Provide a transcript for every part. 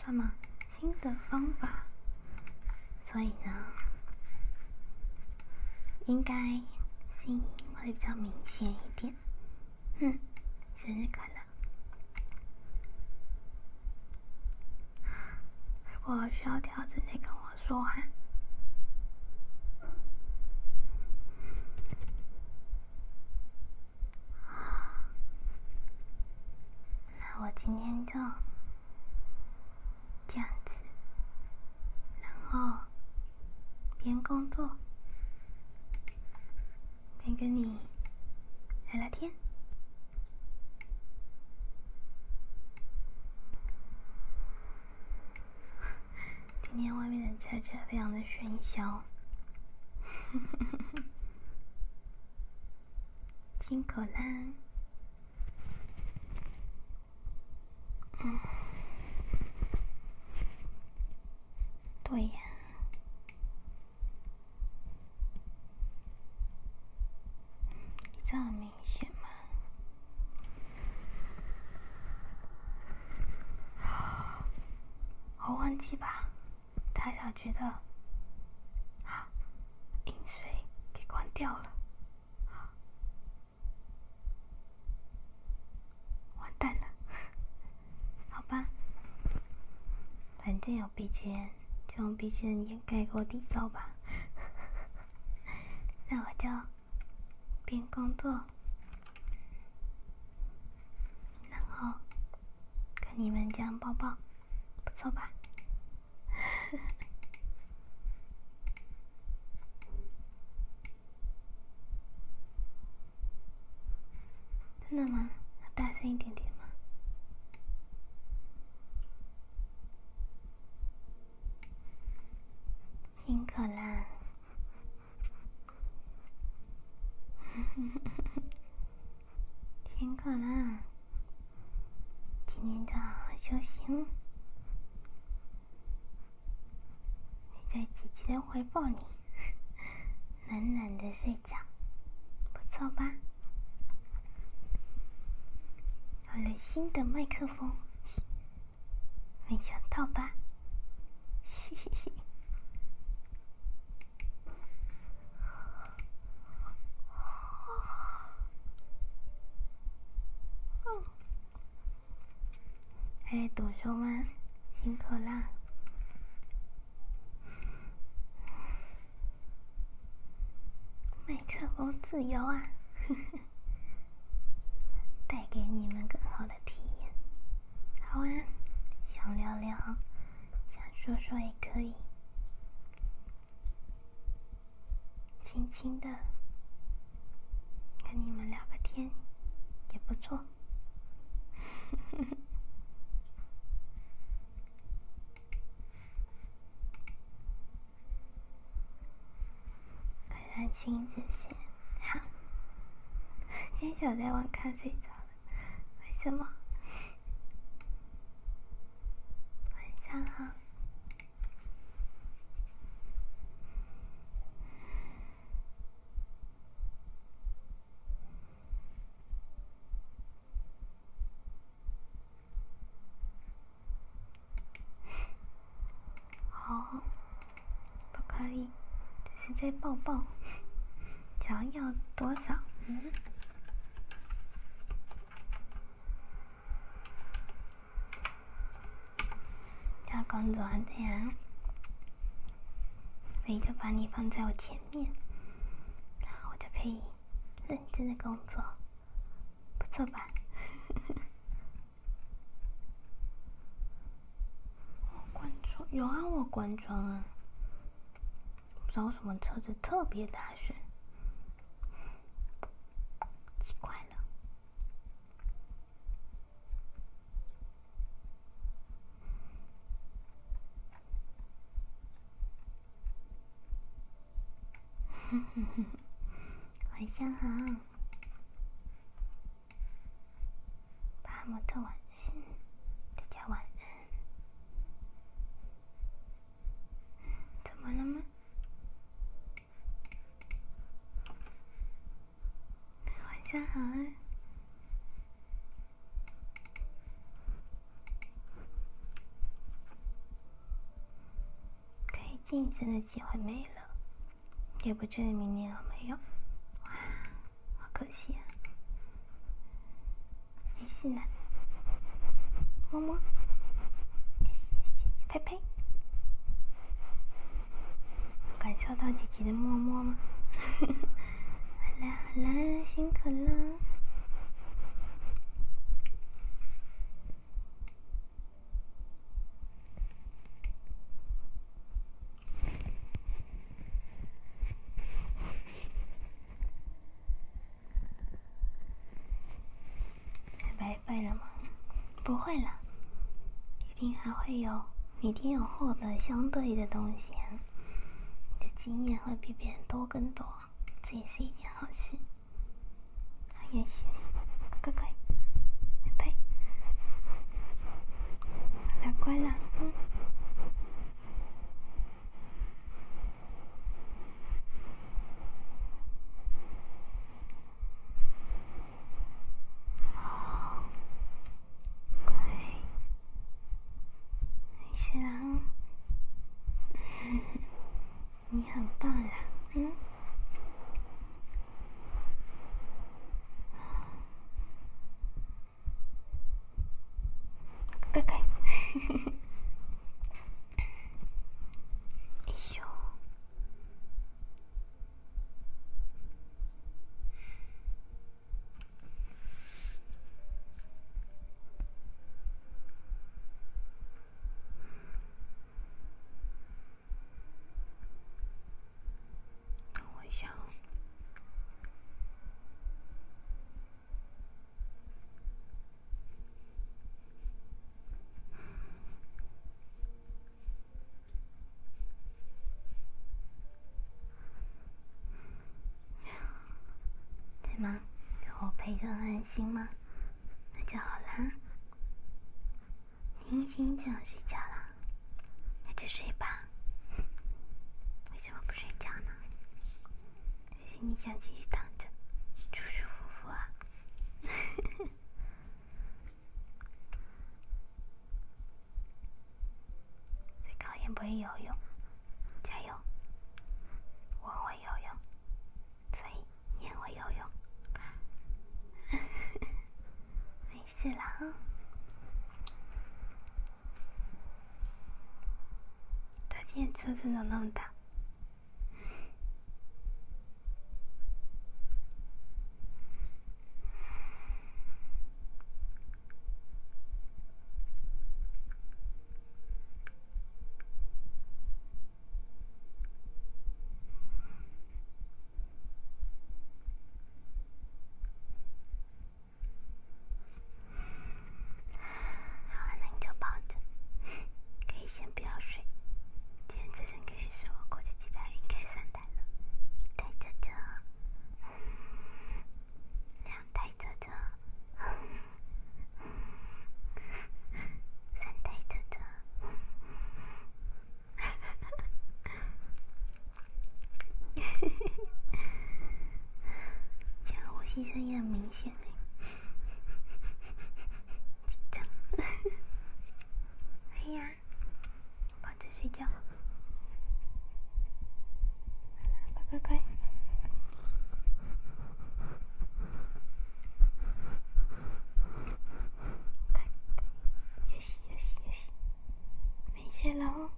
什么新的方法，所以呢，应该声音会比较明显一点。生日快乐！如果需要调整，再跟我说哈。那我今天就这样子，然后边工作边跟你聊聊天。今天外面的车非常的喧嚣，辛苦啦。对呀，这很明显吗？我忘记把大小觉的饮水给关掉了，完蛋了。好吧，反正有 BGM， 就用 BGM 掩盖过底噪吧。那我就边工作，然后跟你们这样抱抱，不错吧？真的吗？要大声一点点吗？辛苦啦！辛苦啦！今天就好好休息。你在积极的回报你，暖暖的睡觉，不错吧？有了新的麦克风，没想到吧？嘿嘿嘿。还在读书吗？辛苦啦！麦克风自由啊，带给你们更好的体验。好啊，想聊聊，想说说也可以，轻轻的跟你们聊个天也不错。快让心日线，好。今天小在玩看睡着了，为什么？晚上好。哦，不可以，这是在抱抱。想要多少？要工作的呀，所以就把你放在我前面，然后我就可以认真的工作，不错吧？我关窗有啊，我关窗啊，不知道为什么车子特别大声，奇怪了。晚上好，巴莫特晚安，大家晚安。怎么了吗？晚上好啊。 晋升的机会没了，也不知道明年有没有。哇，好可惜啊！没事呢，摸摸，拍拍，感受到姐姐的摸摸吗？好啦好啦，辛苦了。白费了吗？不会了，一定还会有，一定有获得相对的东西啊！你的经验会比别人多更多，这也是一件好事。也行，乖乖，拜拜，好了，乖了，没事啦，你很棒啦，乖乖，哎呦，等我一下。对吗？有我陪着很安心吗？那就好啦。你已经这样睡觉了，那就睡吧。为什么不睡觉呢？还是你想继续躺着，舒舒服服啊？再考验不会游泳，加油！我会游泳，所以你也会游泳。没事啦，他今天车真的那么大。好，那你就抱着，可以先不要睡。今天早上跟你说，过去几台应该3台了，1台这这，2台这这，3台这这。这样呼吸声也很明显欸，紧张。哎呀，抱着睡觉，乖乖乖。游戏游戏游戏，没事了哦。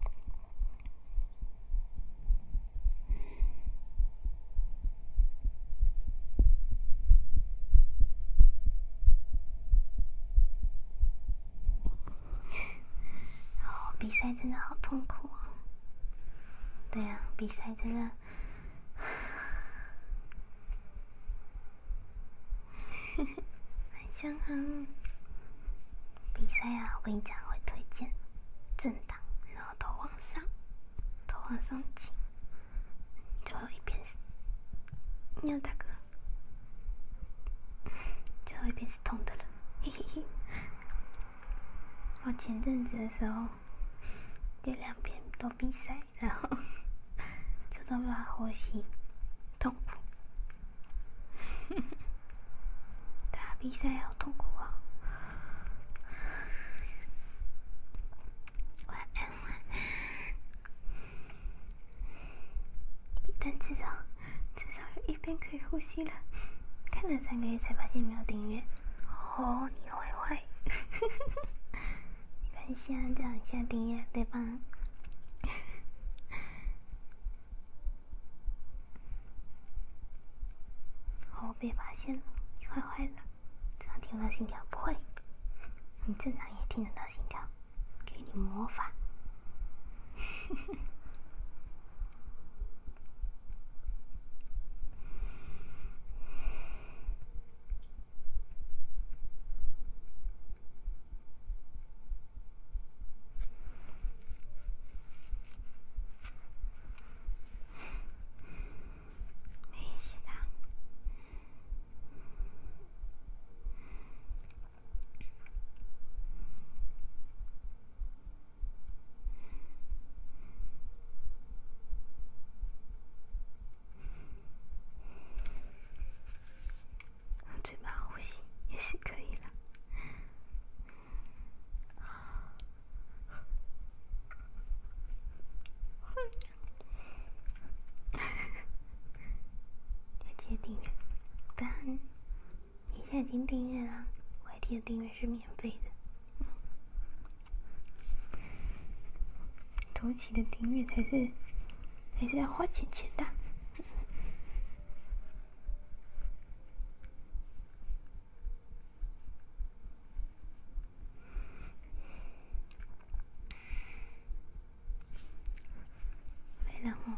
比赛真的好痛苦哦。对啊，比赛真的很像啊。比赛啊，我跟你讲，会推荐正档，然后头往上，头往上挤，最后一边是，你有大哥，最后一边是痛的了，嘿嘿嘿。我前阵子的时候，就2边都比赛，然后就都把呼吸痛苦。打比赛好痛苦啊！晚安，晚安。 一边可以呼吸了。看了3个月才发现没有订阅，哦，你坏坏，没关系啊，这样一下订阅对吧？哦，被发现了，你坏坏了，这样听不到心跳？不会，你正常也听得到心跳，给你魔法。没事的。嘴巴呼吸也是可以的。记得订阅，不然你现在已经订阅了，YT的订阅是免费的。头期的订阅还是要花钱的。然后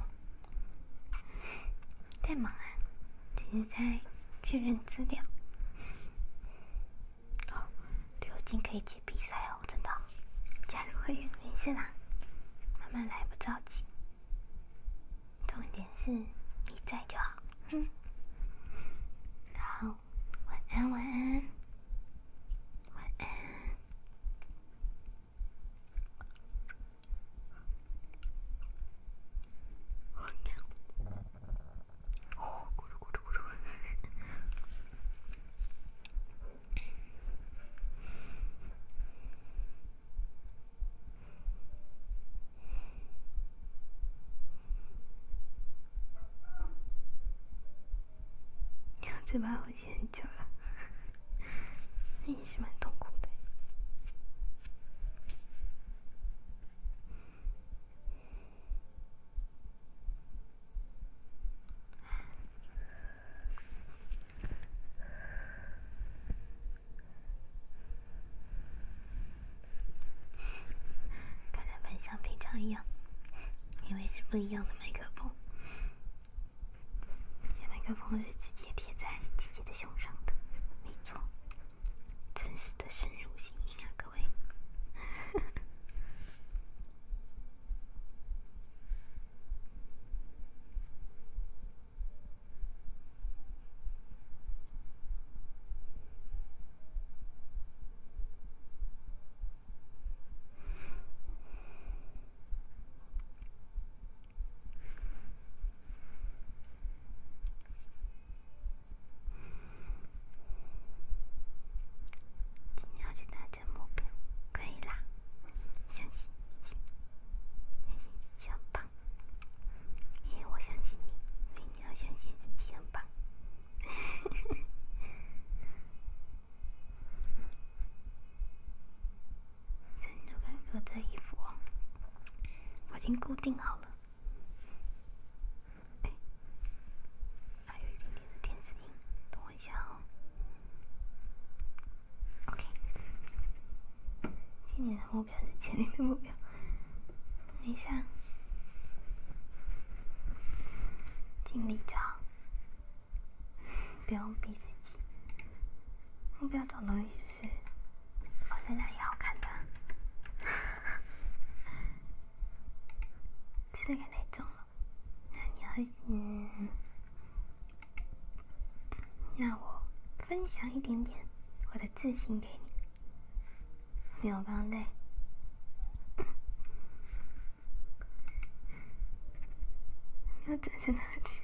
太忙啊，只是在确认资料。哦，刘金可以接比赛哦，真的。加入会员没事啦，慢慢来，不着急。重点是你在就好。好，晚安，晚安，晚安。哦，咕噜咕噜咕噜。嘴巴呼吸很久了，那也是蛮痛苦的。看着蛮像平常一样，因为是不一样的麦克风。这麦克风是直接贴在姐姐的胸上的，没错，真实的深入心音啊，各位。今天要去达成目标，可以啦，相信自己，相信自己很棒。因为我相信你，所以你要相信自己很棒。生日快乐这衣服哦，我已经固定好了。哎，还有一点点是电子音，等我一下哦。OK， 今年的目标是前年的目标，没事。尽力找，不用逼自己。目标找东西就是放在哪里好看的，吃的太重了。那你要那我分享一点点我的自信给你。没有，我刚刚在要整成哪去？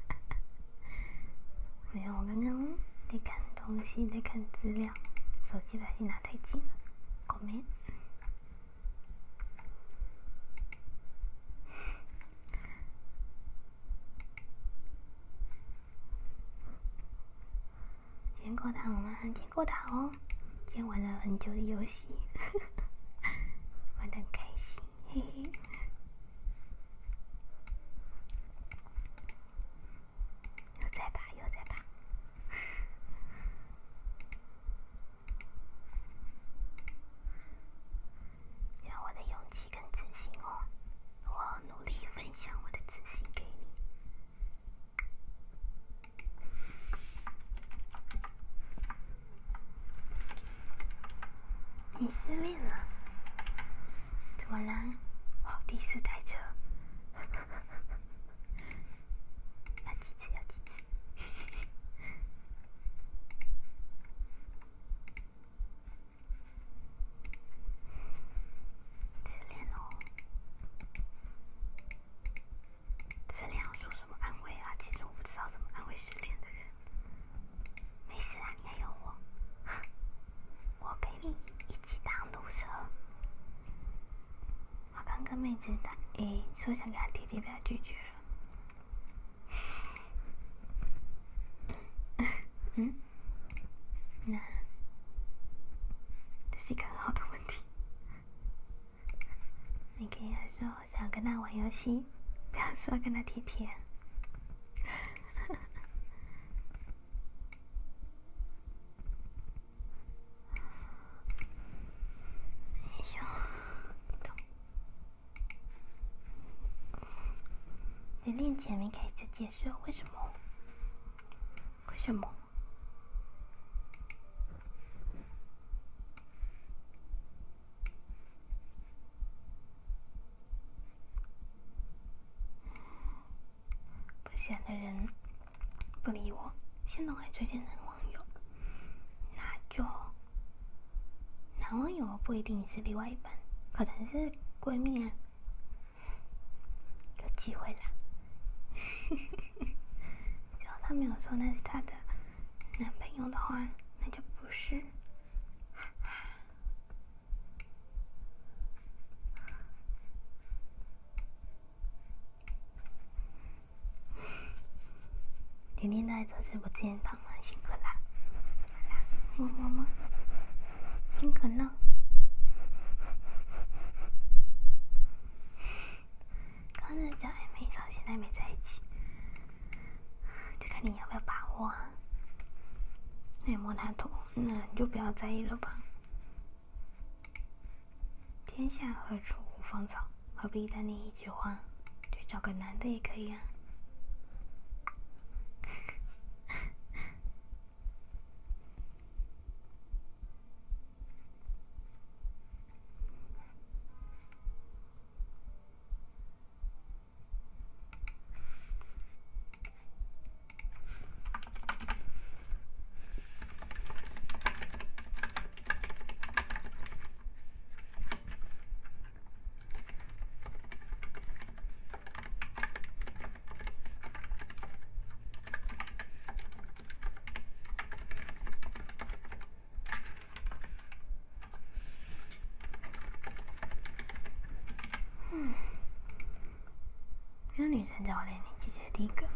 没有，我刚刚在看东西，在看资料，手机不小心拿太近了，ごめん。 见过他吗？见过他哦，今天玩了很久的游戏，玩得很开心，嘿嘿。又在爬，又在爬。像我的勇气跟自信哦，我努力分享我的自信给你。你失恋了？怎么啦？哦，第4台车。要几次？要几次？失恋哦。失恋要说什么安慰啊？其实我不知道怎么安慰失恋的人。没事啊，你还有我，我陪你一起当毒蛇。我刚跟妹子打说想给她贴贴，被她拒绝了。嗯，那这是一个很好的问题。你可以说想跟她玩游戏，不要说跟她贴贴。你练前没开始结束，为什么？为什么？不喜欢的人不理我，现在我还追见男网友，那就男网友不一定是另外一半，可能是闺蜜啊，有机会啦。只要他没有说那是他的男朋友的话，那就不是。天天都在做事不健康嘛，辛苦啦！摸摸摸，辛苦了。刚认识就暧昧，到现在没在一起，就看你要不要把握啊。那你摸他头，那你就不要在意了吧。天下何处无芳草，何必单恋一枝花？去找个男的也可以啊。没有女生找我练，你姐姐第一个。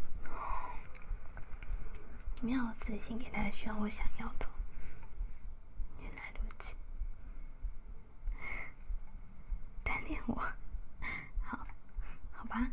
没有自信给她需要我想要的。原来如此，单恋我，好吧。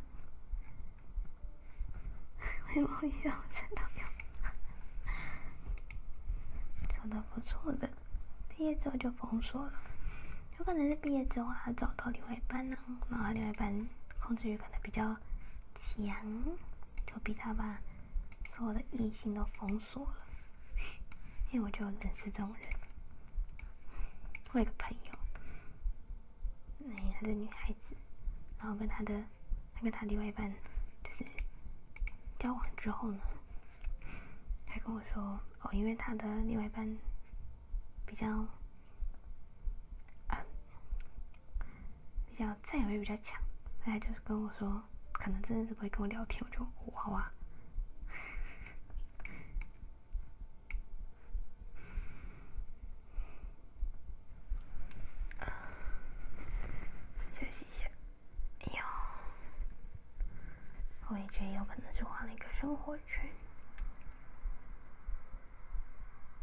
为什么会笑？真的有，做的不错的，毕业之后就封锁了。有可能是毕业之后他找到另外一半呢，然后他另外一半控制欲可能比较强，就逼他把所有的异性都封锁了。因为我就认识这种人，我有个朋友，她是女孩子，然后跟她另外一半就是交往之后呢，还跟我说哦，因为她的另外一半比较占有欲比较强，所以他就跟我说，可能真的是不会跟我聊天，我就好啊。休息一下。哎呦，我也觉得有可能是画了一个生活圈。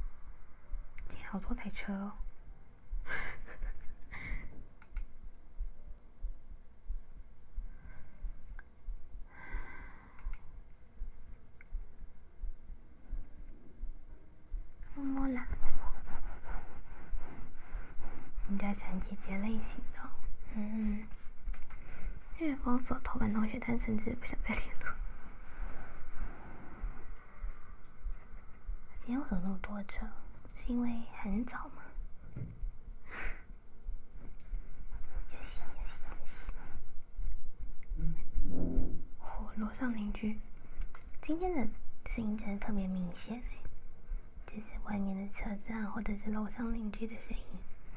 好多台车哦。摸摸啦，你在陈姐姐类型的，因为封锁同班同学，但甚至不想再联络。今天为什么那么多车？是因为很早吗？楼上邻居，今天的声音真的特别明显哎，就是外面的车子啊，或者是楼上邻居的声音。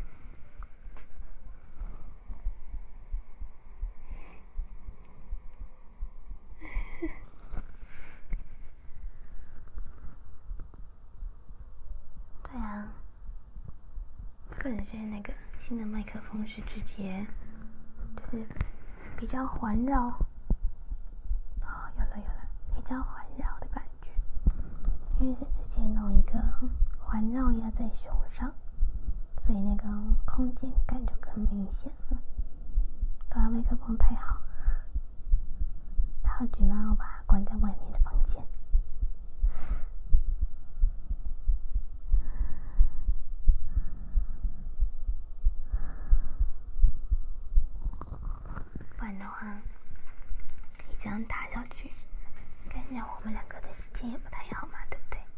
对啊，个人觉得那个新的麦克风是直接，就是比较环绕。哦，有了，比较环绕的感觉，因为是直接弄一个环绕压在胸上，所以那个空间感就更明显了。对啊，麦克风太好，好局吗？我把它关在外面的房间。不然的话，可以这样打下去，感觉我们两个的时间也不太好嘛，对不对？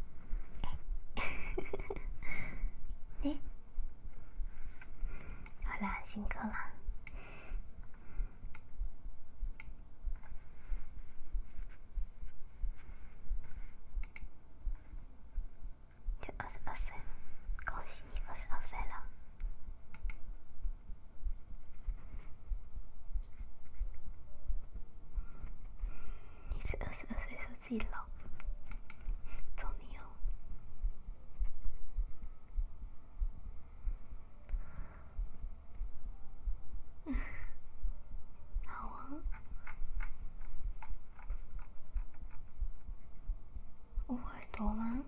好啦，辛苦啦。就22岁，恭喜你22岁了。你是22岁说自己老，祝你哦。好啊。捂耳朵吗？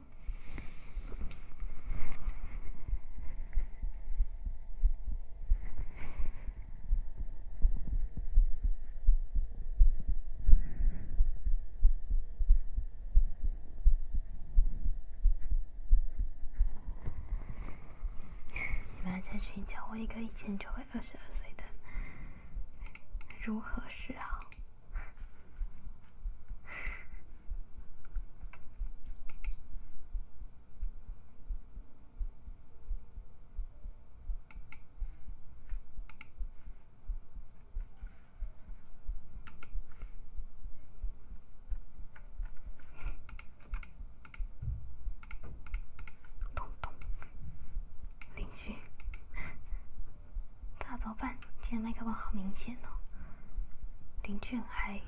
你们在寻找我一个以前就会22岁的如何是好？咚咚，邻居，那怎么办？今天麦克风好明显哦，邻居很嗨。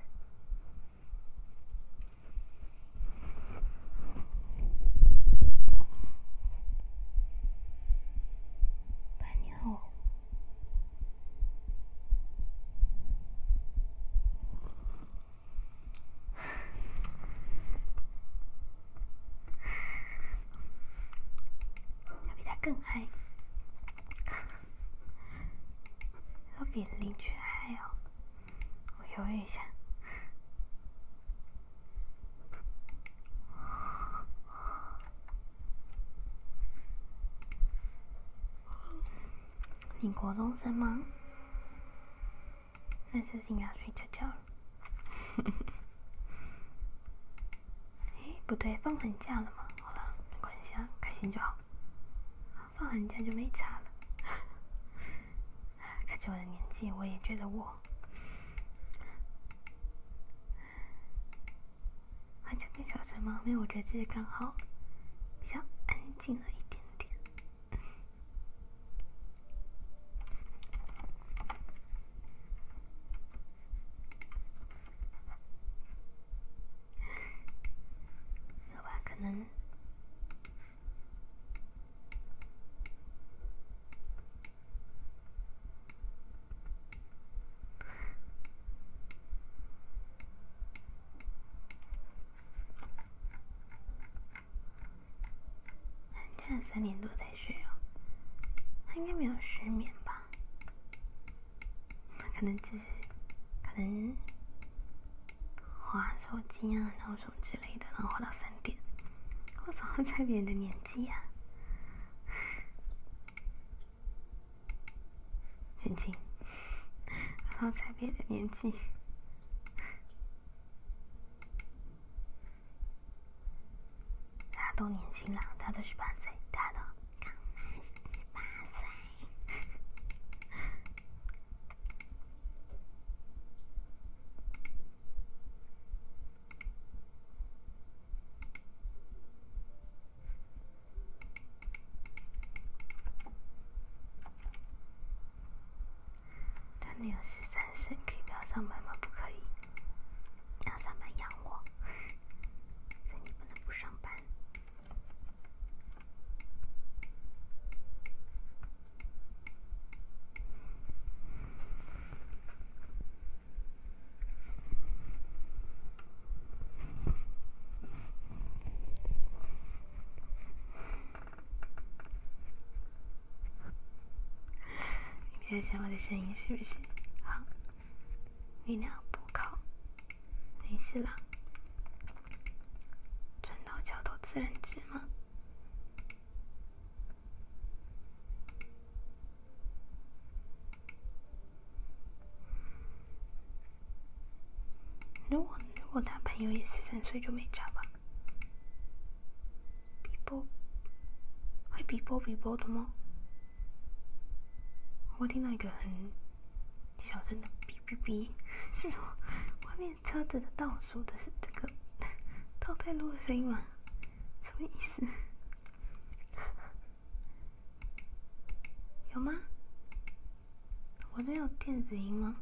半年后，要比他更嗨，要比邻居嗨哦。我犹豫一下。你国中生吗？那是不是应该要睡觉觉了？不对，放寒假了嘛。好了，没关系啊，开心就好。放寒假就没差了。看着我的年纪，我也觉得我还讲个小声吗？因为我觉得这是刚好比较安静了一点点。好吧，可能。 晚3点多才睡哦。他应该没有失眠吧？可能滑手机啊，然后什么之类的，然后滑到3点。我怎么猜别人的年纪啊？静静，我怎么猜别人的年纪？大家都年轻啦，大家都18岁，大家都刚满18岁。他女儿13岁，可以不要上班吗？不可以，要上班养我，所以你不能不上班。你在想我的声音是不是？好，酝酿补考，没事啦。船到桥头自然直嘛。如果他朋友也13岁就没差吧？会比波的吗？我听到一个很小声的哔哔哔，是什么？外面车子的倒数的是这个倒退路的声音吗？什么意思？有吗？我这有电子音吗？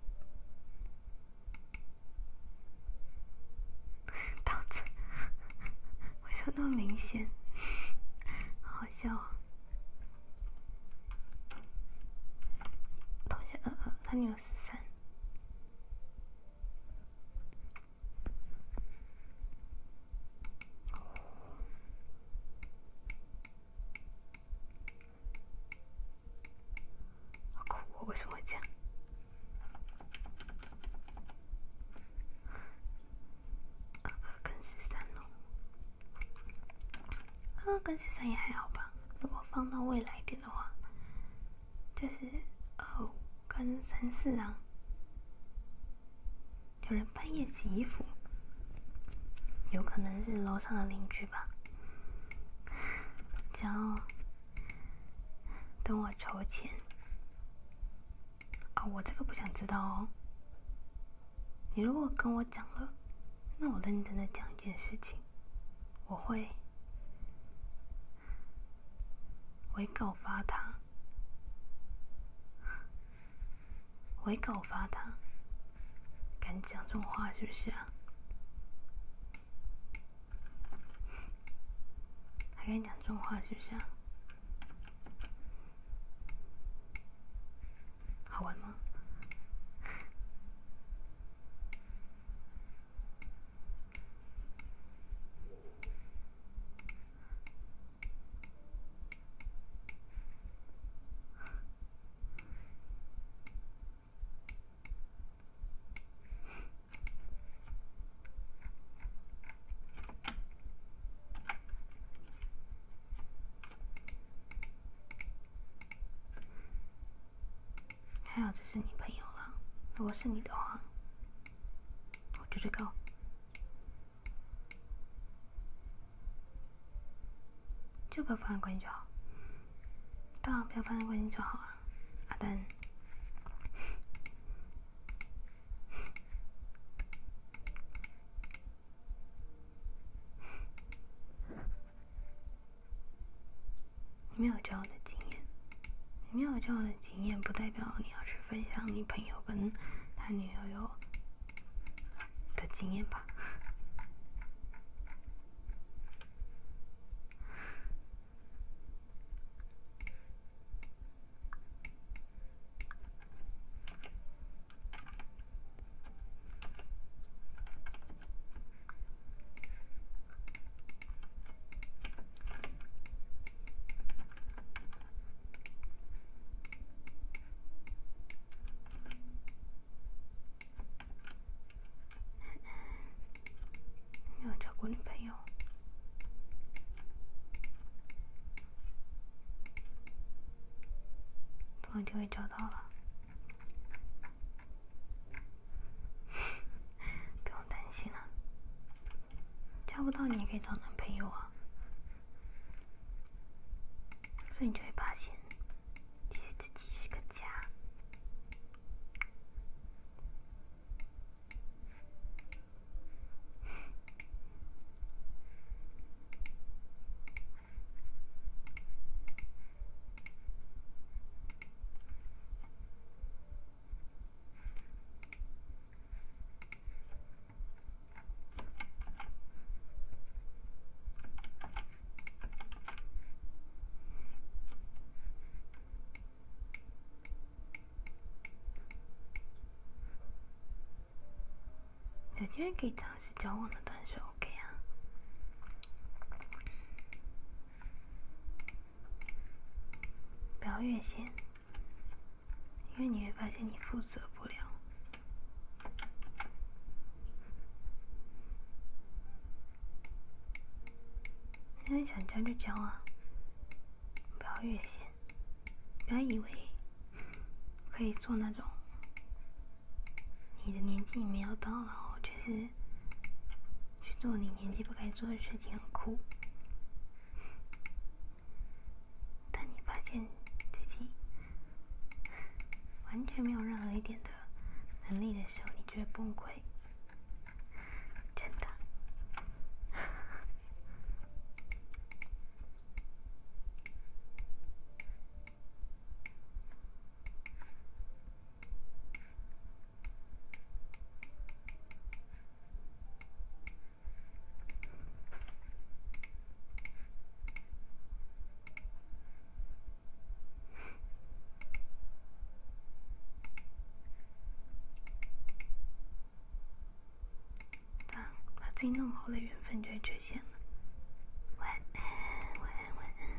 倒退，为什么那么明显？好好笑啊！同学他女儿13。好酷，我为什么会这样？2跟13哦，2跟13也还好吧。如果放到未来一点的话，就是25跟34啊。有人半夜洗衣服，有可能是楼上的邻居吧。只要等我筹钱啊，我这个不想知道哦。你如果跟我讲了，那我认真的讲一件事情，我会告发他，敢讲这种话是不是啊？还敢讲这种话是不是啊？好玩吗？还好这是你朋友啦，如果是你的话，我绝对告。就不要发生关系就好。对啊，不要发生关系就好啊，阿丹。你没有交往的经验，你没有交往的经验，不代表你要去分享你朋友跟他女友有的经验吧。 总有一天会找到了，不用担心了。交不到你也可以找男朋友啊，所以你就会发现，其实自己是个家。有机会可以尝试交往的，当然是 OK 啊。不要越线，因为你会发现你负责不了。因为想交就交啊，不要越线，不要以为可以做那种你的年纪没有到，然后就是去做你年纪不该做的事情，很酷。但你发现自己完全没有任何一点的能力的时候，你就会崩溃，真的。把自己弄好的缘分就会出现了。晚安，晚安，晚安。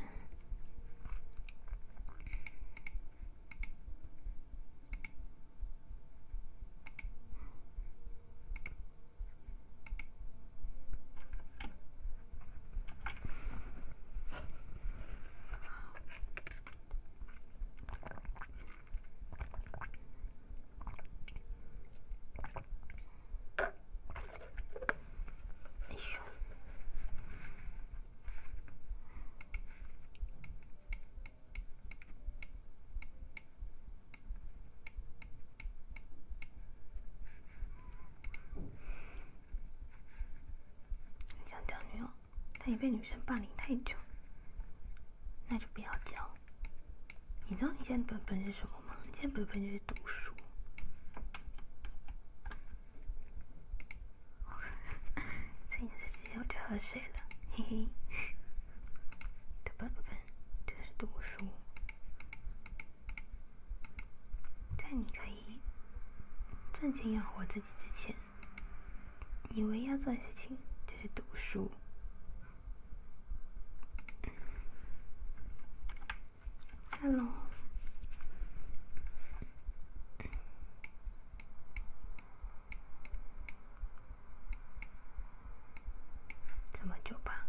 想交女友，但你被女生霸凌太久，那就不要交。你知道你现在的本分是什么吗？你现在本分就是读书。在你这时我就喝水了，嘿嘿。的本分就是读书。在你可以挣钱养活自己之前，你唯一要做的事情就是读书。Hello。怎么酒吧？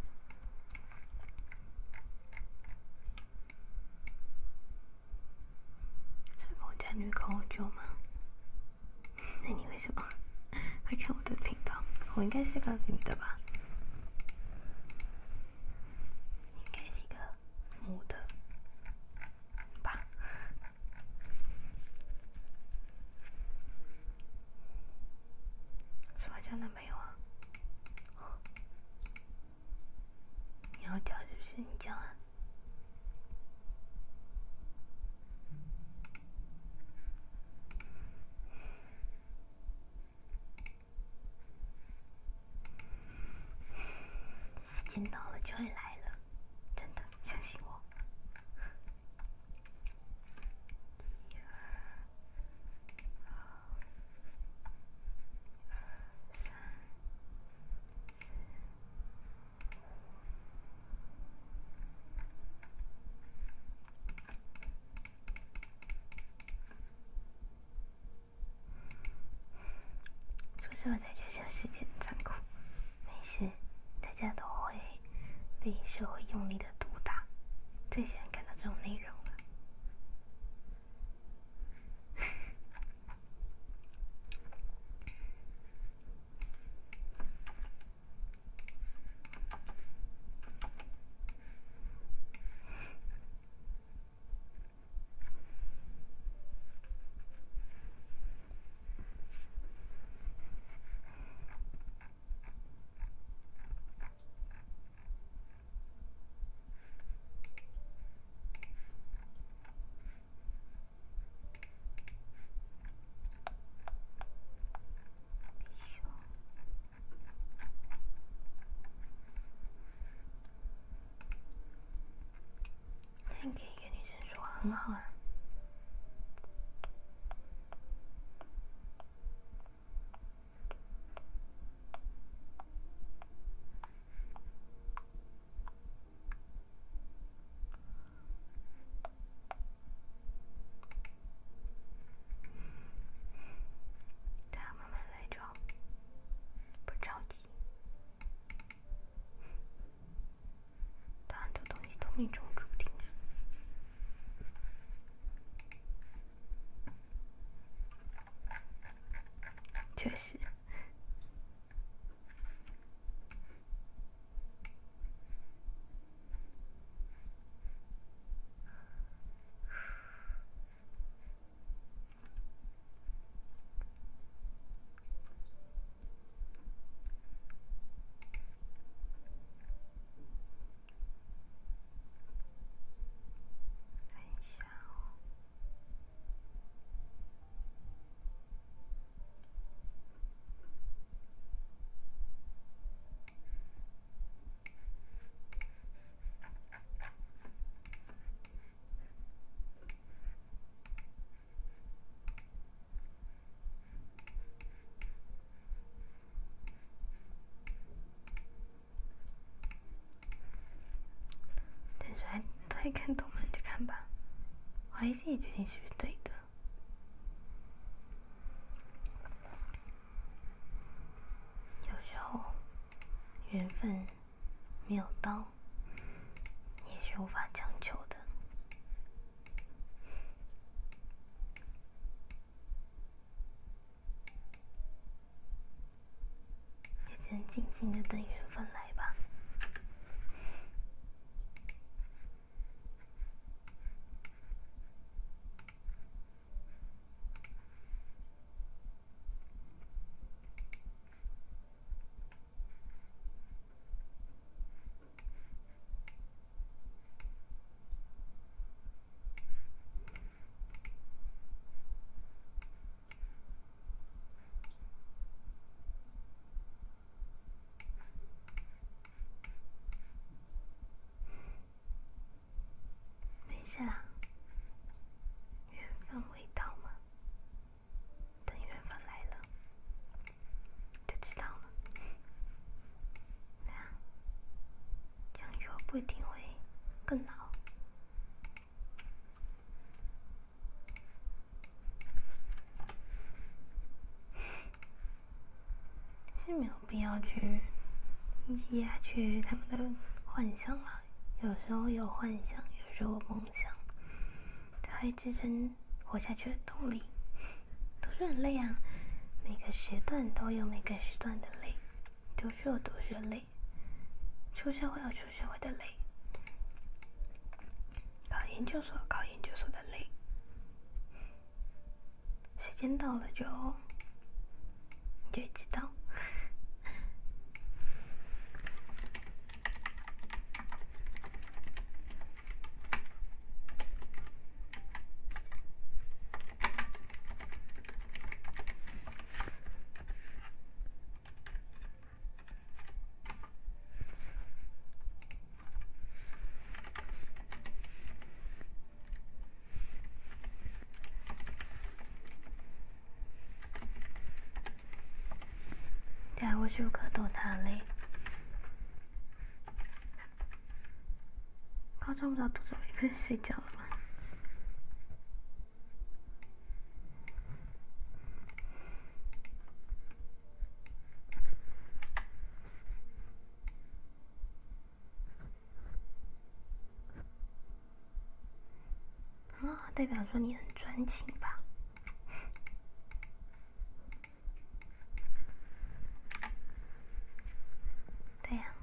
是跟我家女口酒吗？那你为什么会看我的频道？我应该是个女的吧？应该是一个母的吧？什么交男朋友啊？你要交是不是？你交啊？时间到了就会来了，真的，相信我。出社会才觉得世界很残酷，没事，大家都会被社会用力的毒打，最喜欢看到这种内容了。 你给一个女生说很好啊。大家慢慢来就好，不着急。很多东西都命中注定啊。确实。爱看动漫就看吧，我还自己决定是不是对的。有时候缘分没有到，也是无法强求的。也只能静静的等缘分来吧。是啦，缘分未到嘛，等缘分来了就知道了。那样，这样以后不一定会更好。是没有必要去一直下去他们的幻想啦。有时候有幻想，有时候有梦想，才会支撑活下去的动力。读书很累啊，每个时段都有每个时段的累，读书有读书的累，出社会有出社会的累，考研究所有考研究所的累。时间到了就会知道。对啊，无时无刻都他累。高中不知道读着不是睡觉了吗？啊，代表说你很专情吧？对呀，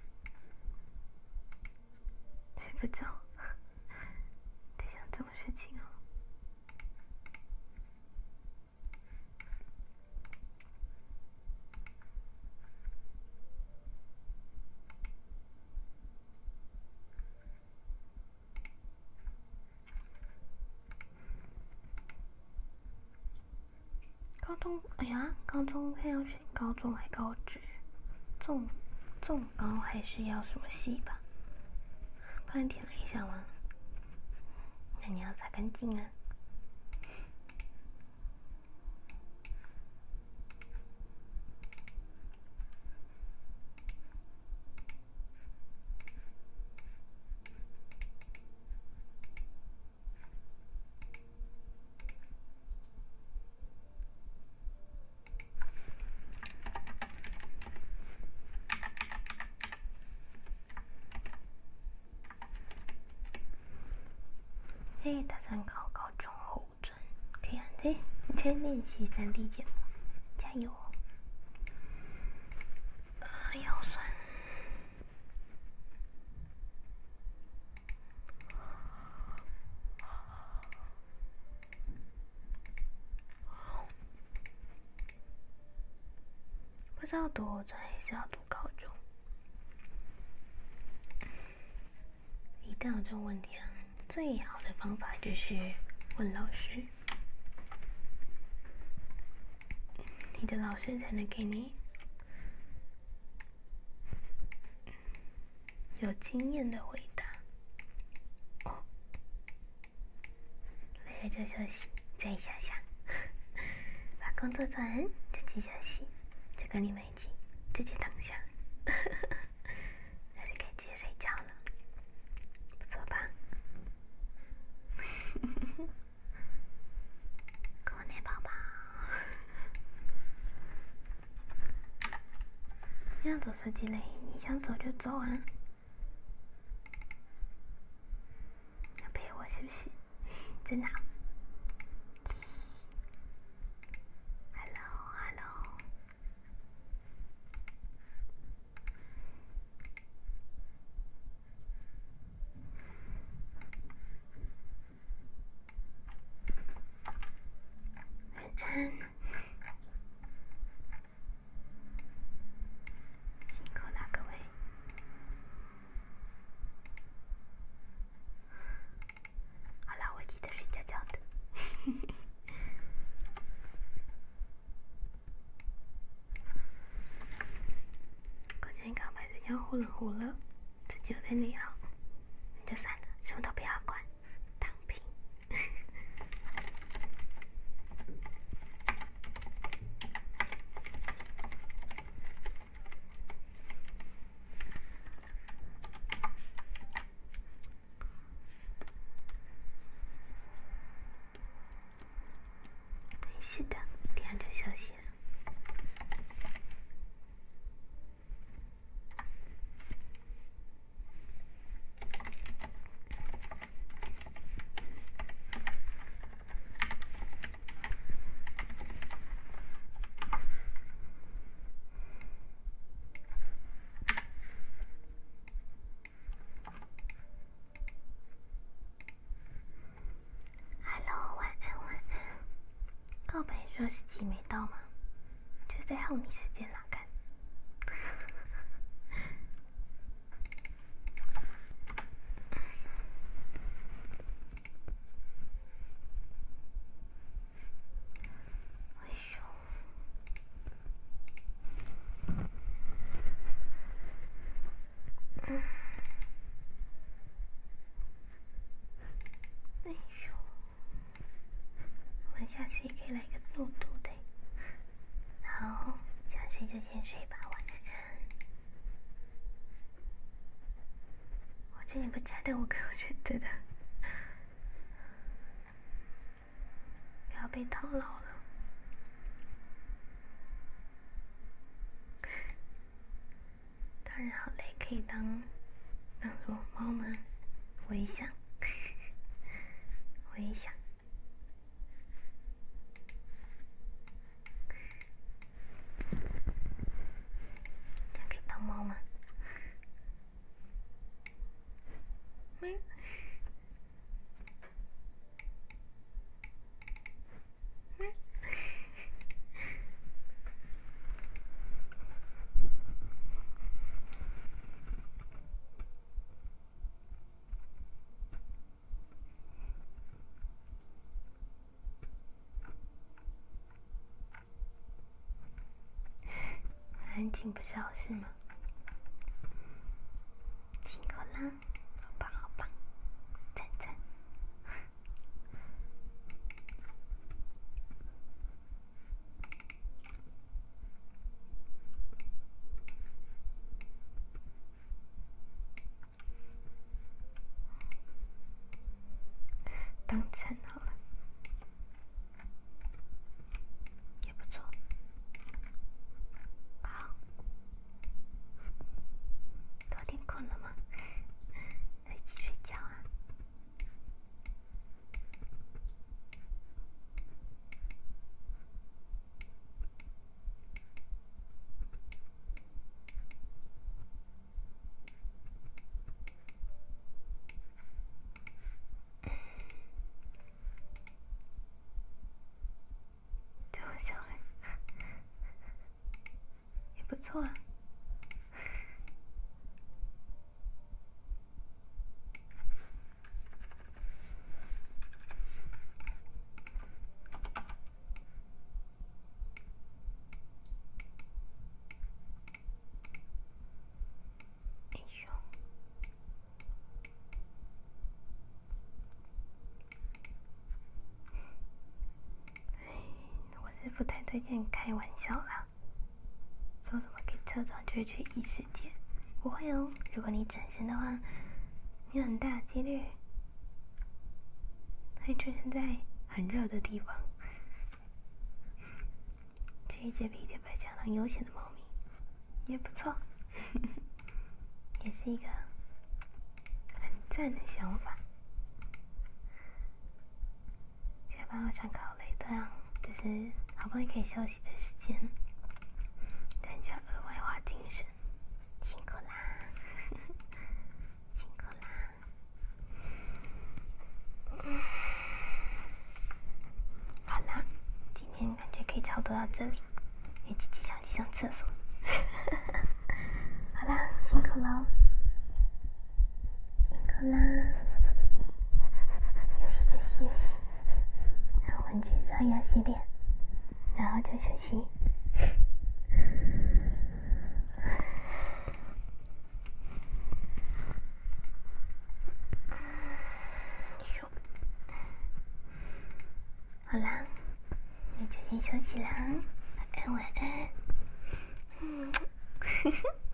睡不着，在想这种事情哦。高中，哎呀，高中还要选高中还高职，重高还是要什么系吧？帮你点了一下吗？ 那你要擦干净啊。打算考高中后转，可以啊。你在练习3D 建模，加油！腰酸。不知道读后专还是要读高中？一旦有这种问题啊，最好的方法就是问老师，你的老师才能给你有经验的回答。累了就休息，再一下下，把工作做完就去休息，就跟你们一起直接躺下，那就可以直接睡觉了，不错吧？狗奶宝宝，你要走设计类，你想走就走啊。要陪我是不是？真的好。Hello。晚安。辛苦了各位。好了，我记得睡觉觉的。我今天刚把这叫忽冷忽热，自己有在内耗，那就算了，什么都不要管，躺平。是的，这样就休息了。Hello， 晚安晚安。告白说时机没到吗？就在耗你时间啦，看。哎呦，哎呦，我们下次也可以来个肚肚的。好，想睡就先睡吧，晚安。我这里不摘的，我可认得的，不要被套牢了。当然好累，可以当什么猫吗？微想，微想。这样可以当猫吗？没。安静不是好事吗？辛苦啦，好棒好棒，赞赞。 当成好了，也不错。好，都有点困了吗？要一起睡觉啊？这么小哎，也不错啊。哎呦，我是不太推荐开玩笑啦。说什么给车长就会去异世界？不会哦，如果你转身的话，你有很大几率会出现在很热的地方。这一只比一只白胶囊悠闲的猫咪也不错，也是一个很赞的想法。下班后想考累的啊，就是好不容易可以休息的时间，但就要额外花精神，辛苦啦，辛苦啦。好啦，今天感觉可以差不多到这里，因为姐姐想去上厕所。好啦，辛苦了，辛苦啦，休息休息休息。然后我们去刷牙洗脸，然后就休息。好啦，那就先休息啦，晚安晚安。